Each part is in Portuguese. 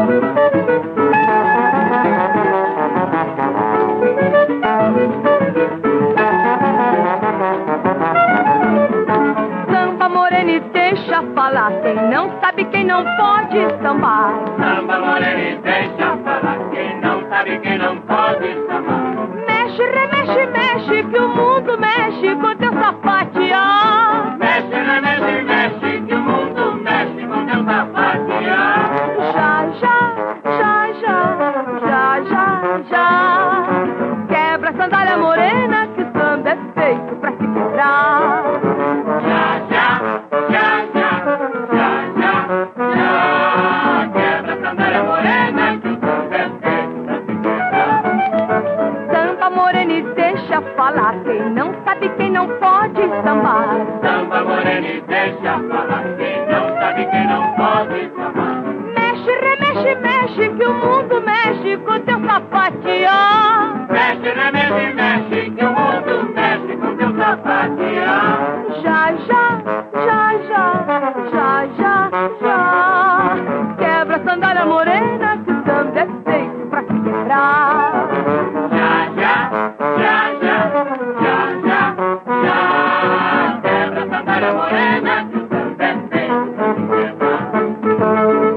Samba morena e deixa falar, quem não sabe, quem não pode sambar. Samba morena e deixa falar, quem não sabe, quem não pode sambar. Mexe, remexe, mexe, que o mundo mexe com teu sapatear. Mexe, remexe, mexe, que o mundo mexe com teu sapatear. Já, já, já, já, já, já, já. Quebra a sandália morena, que o samba é feito pra se quebrar. Já, já, já, já, já, já, já. Quebra a sandália morena, que o samba é feito pra se quebrar. Samba morena e deixa falar, quem não sabe, quem não pode sambar. Samba morena e deixa falar, quem não sabe, quem não pode sambar. Mexe, remexe, mexe, que o mundo mexe com teu sapatear. Mexe, remexe, mexe, que o mundo mexe com teu sapatear. Já, já, já, já, já, já, já. Quebra a sandália morena, que o samba é feito pra se quebrar. Já, já, já, já, já, já, já. Quebra a sandália morena, que o samba é feito pra se quebrar.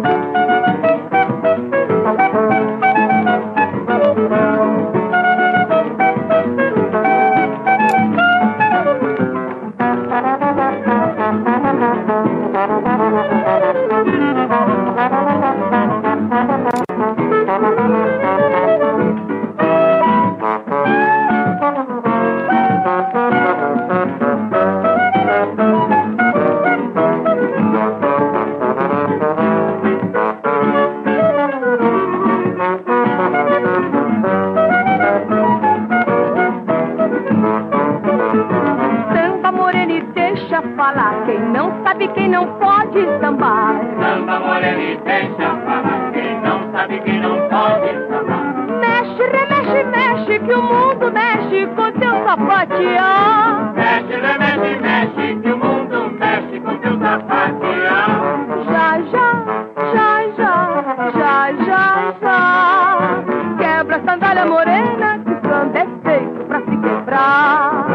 Samba morena e deixa falar, quem não sabe, quem não pode sambar. Samba morena e deixa falar, quem não sabe, quem não pode sambar. Mexe, remexe, mexe, que o mundo mexe com teu sapatear. Mexe, remexe, mexe, que o mundo mexe com teu sapatear. Já, já, já, já, já, já, já. Quebra a sandália morena, que o samba é feito pra se quebrar.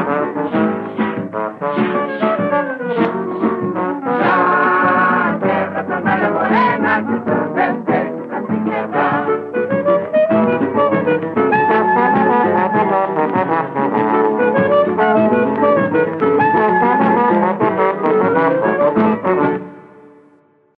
Já, quebra a sandália morena, que